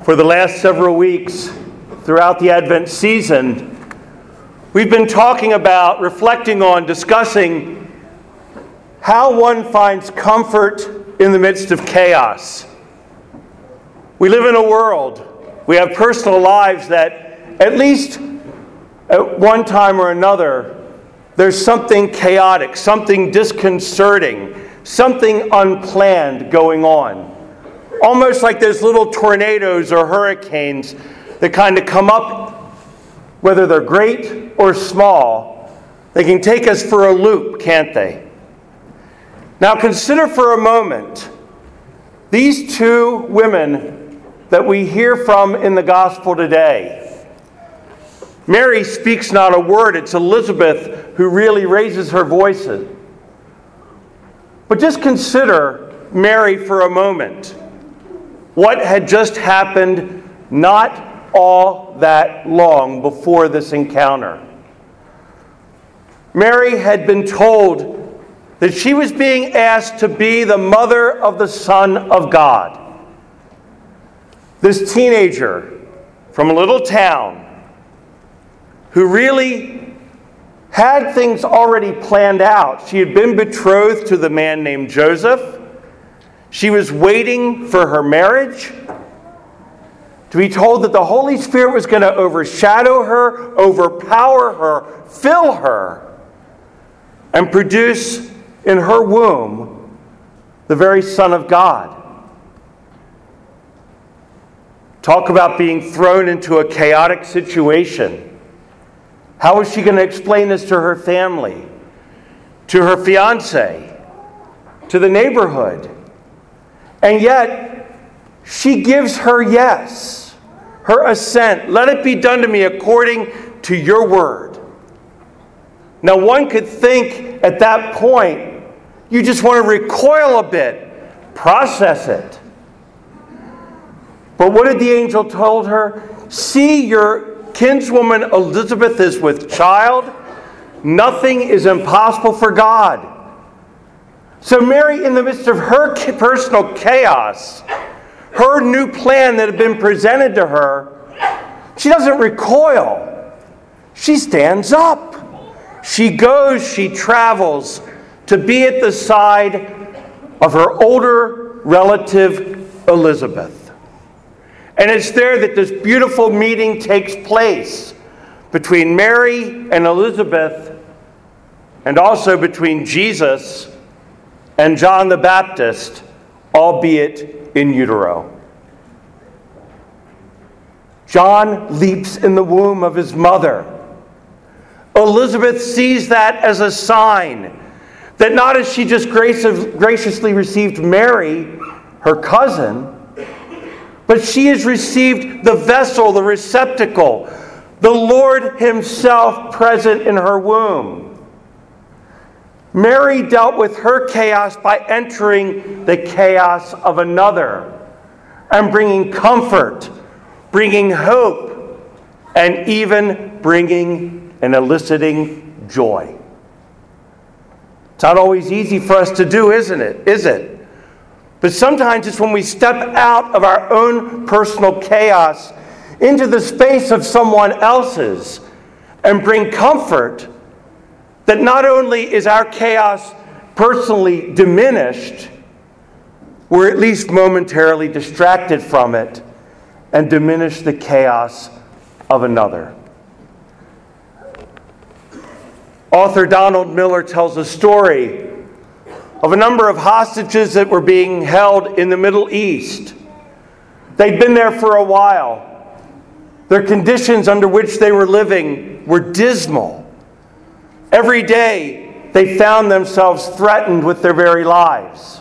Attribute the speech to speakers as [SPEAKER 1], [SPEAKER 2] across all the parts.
[SPEAKER 1] For the last several weeks throughout the Advent season, we've been talking about, reflecting on, discussing how one finds comfort in the midst of chaos. We live in a world, we have personal lives that at least at one time or another, there's something chaotic, something disconcerting, something unplanned going on. Almost like those little tornadoes or hurricanes that kind of come up, whether they're great or small, they can take us for a loop, can't they? Now consider for a moment these two women that we hear from in the gospel today. Mary speaks not a word. It's Elizabeth who really raises her voice. But just consider Mary for a moment. What had just happened not all that long before this encounter. Mary had been told that she was being asked to be the mother of the Son of God. This teenager from a little town who really had things already planned out. She had been betrothed to the man named Joseph. She was waiting for her marriage, to be told that the Holy Spirit was going to overshadow her, overpower her, fill her, and produce in her womb the very Son of God. Talk about being thrown into a chaotic situation. How was she going to explain this to her family, to her fiancé, to the neighborhood? And yet, she gives her yes, her assent. Let it be done to me according to your word. Now, one could think at that point, you just want to recoil a bit, process it. But what did the angel told her? See, your kinswoman Elizabeth is with child. Nothing is impossible for God. So Mary, in the midst of her personal chaos, her new plan that had been presented to her, she doesn't recoil. She stands up. She goes, she travels to be at the side of her older relative, Elizabeth. And it's there that this beautiful meeting takes place between Mary and Elizabeth, and also between Jesus and John the Baptist, albeit in utero. John leaps in the womb of his mother. Elizabeth sees that as a sign that not as she just graciously received Mary, her cousin, but she has received the vessel, the receptacle, the Lord himself present in her womb. Mary dealt with her chaos by entering the chaos of another and bringing comfort, bringing hope, and even bringing and eliciting joy. It's not always easy for us to do, isn't it? Is it? But sometimes it's when we step out of our own personal chaos into the space of someone else's and bring comfort, that not only is our chaos personally diminished, we're at least momentarily distracted from it and diminish the chaos of another. Author Donald Miller tells a story of a number of hostages that were being held in the Middle East. They'd been there for a while. Their conditions under which they were living were dismal. Every day, they found themselves threatened with their very lives.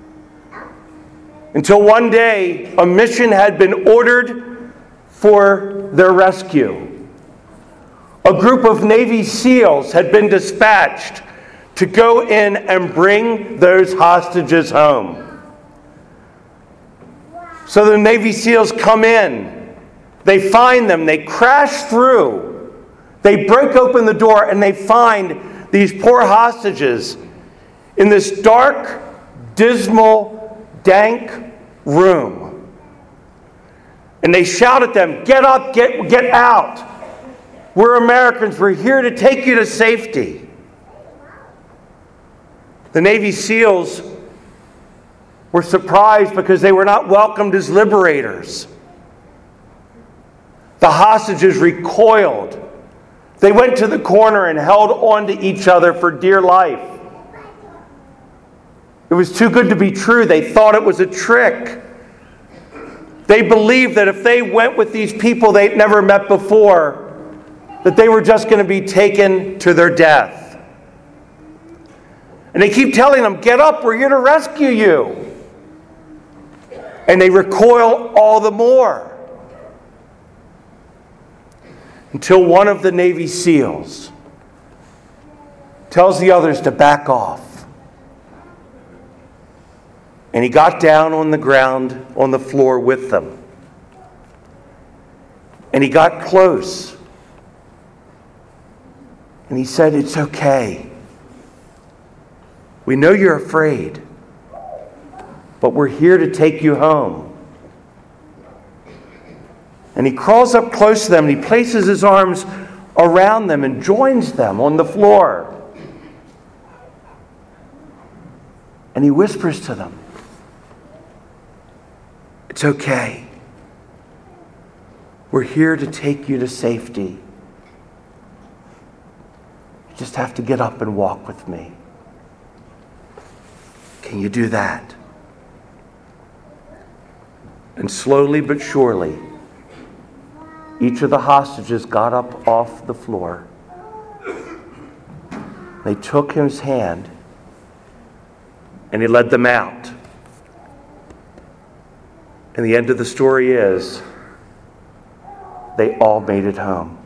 [SPEAKER 1] Until one day, a mission had been ordered for their rescue. A group of Navy SEALs had been dispatched to go in and bring those hostages home. So the Navy SEALs come in. They find them. They crash through. They break open the door and they find these poor hostages in this dark, dismal, dank room. And they shout at them, "Get up, get out. We're Americans. We're here to take you to safety." The Navy SEALs were surprised because they were not welcomed as liberators. The hostages recoiled. They went to the corner and held on to each other for dear life. It was too good to be true. They thought it was a trick. They believed that if they went with these people they'd never met before, that they were just going to be taken to their death. And they keep telling them, "Get up, we're here to rescue you." And they recoil all the more. Until one of the Navy SEALs tells the others to back off. And he got down on the ground, on the floor with them. And he got close. And he said, "It's okay. We know you're afraid, but we're here to take you home." And he crawls up close to them and he places his arms around them and joins them on the floor. And he whispers to them, "It's okay. We're here to take you to safety. You just have to get up and walk with me. Can you do that?" And slowly but surely, each of the hostages got up off the floor. They took his hand and he led them out. And the end of the story is they all made it home.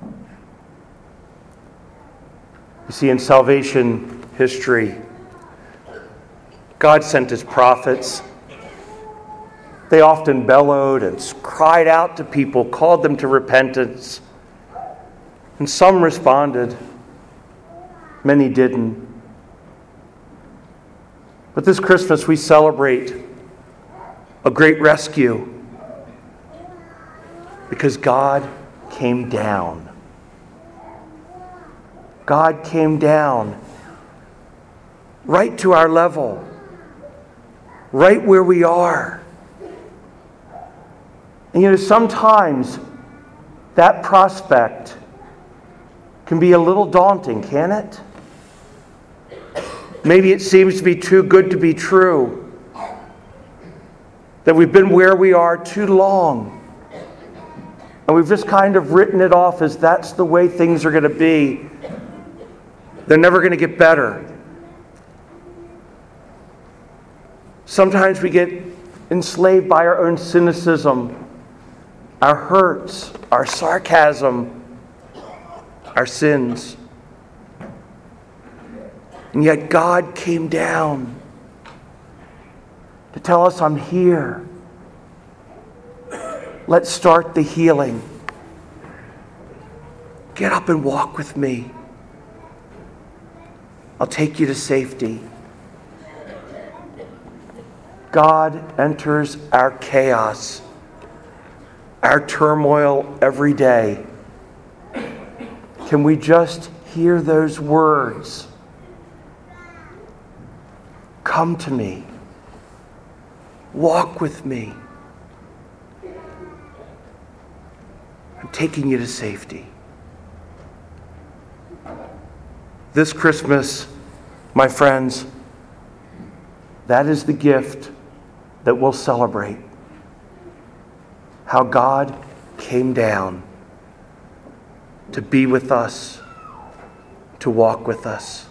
[SPEAKER 1] You see, in salvation history, God sent his prophets. They often bellowed and cried out to people, called them to repentance. And some responded. Many didn't. But this Christmas we celebrate a great rescue because God came down. God came down right to our level, right where we are. And sometimes that prospect can be a little daunting, can it? Maybe it seems to be too good to be true. That we've been where we are too long. And we've just kind of written it off as that's the way things are going to be. They're never going to get better. Sometimes we get enslaved by our own cynicism, our hurts, our sarcasm, our sins. And yet God came down to tell us, "I'm here. Let's start the healing. Get up and walk with me. I'll take you to safety." God enters our chaos, our turmoil every day. Can we just hear those words? "Come to me. Walk with me. I'm taking you to safety." This Christmas, my friends, that is the gift that we'll celebrate. How God came down to be with us, to walk with us.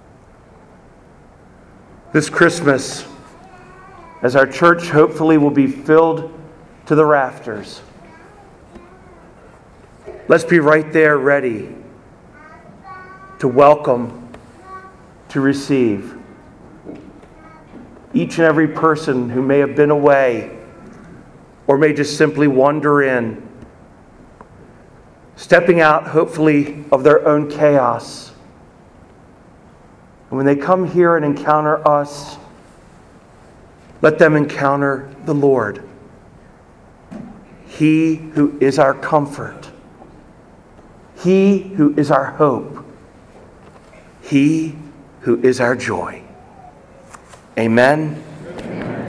[SPEAKER 1] This Christmas, as our church hopefully will be filled to the rafters, let's be right there ready to welcome, to receive each and every person who may have been away or may just simply wander in, stepping out hopefully of their own chaos. And when they come here and encounter us, let them encounter the Lord. He who is our comfort. He who is our hope. He who is our joy. Amen.